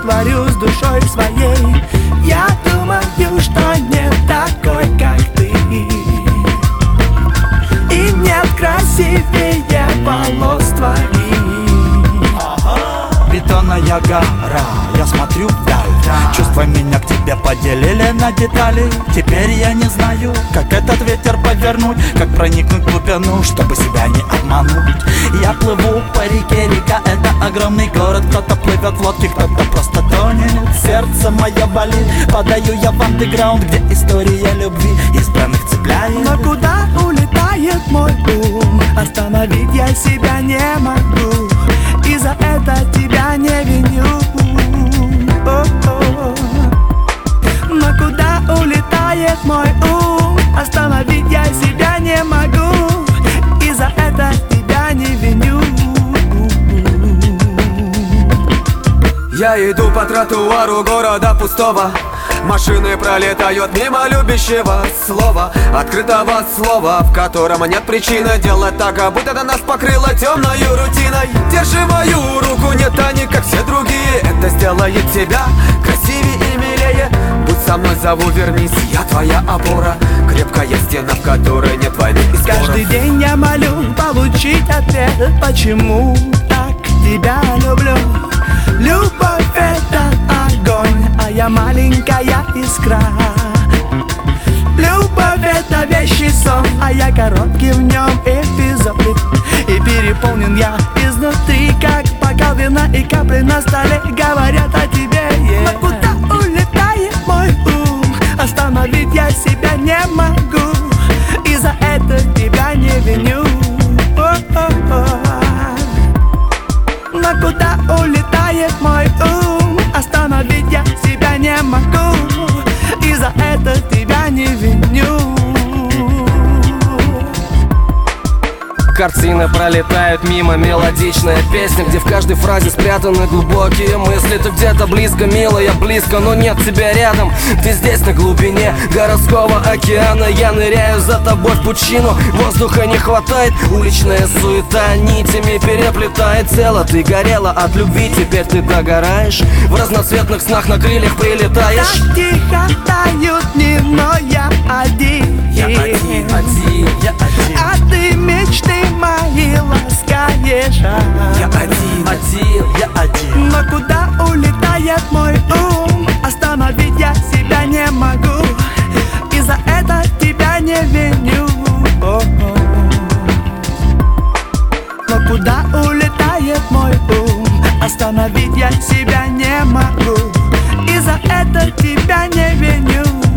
творю с душой своей. Я думаю, что не такой, как ты, и нет красивее волос твоих. Бетонная гора, я смотрю вдаль. Чувства меня к тебе поделили на детали. Теперь я не знаю, как этот ветер повернуть, как проникнуть в глубину, чтобы себя не обмануть. Я плыву по реке, река — это огромный город. Кто-то плывет в лодке, кто-то просто тонет. Сердце мое болит, подаю я в андеграунд, где история любви избранных цепляет. Но куда улетает мой ум? Остановить я себя не могу, и за это тебя не виню. Но куда улетает мой ум? Остановить я себя не могу, и за это тебя не виню. Я иду по тротуару города пустого. Машины пролетают мимо любящего слова, открытого слова, в котором нет причины делать так, как будто это нас покрыло темной рутиной. Держи мою руку, не тяни, как все другие. Это сделает тебя красивее и милее. Будь со мной, зову, вернись, я твоя опора, крепкая стена, в которой нет войны и споров. Каждый день я молю получить ответ, почему так тебя люблю. Любовь — это огонь, а я маленькая искра. Любовь — это вещий сон, а я короткий в нем эпизод. И переполнен я изнутри, как бокал вина, и капли на столе говорят о тебе. Но куда улетает мой ум? Остановить я себя не могу, и за это тебя не виню. Но куда улетает мой ум? Остановить я себя не могу, и за это тебя не виню. Картины пролетают мимо, мелодичная песня, где в каждой фразе спрятаны глубокие мысли. Ты где-то близко, милая, близко, но нет тебя рядом. Ты здесь на глубине городского океана. Я ныряю за тобой в пучину, воздуха не хватает. Уличная суета нитями переплетает тело. Ты горела от любви, теперь ты догораешь. В разноцветных снах на крыльях прилетаешь. Так тихо тают дни, но я один. Я один, я один. А ты мечты мои ласкаешь. Я один, я один. Но куда улетает мой ум? Остановить я себя не могу, и за это тебя не виню. Но куда улетает мой ум? Остановить я себя не могу, и за это тебя не виню.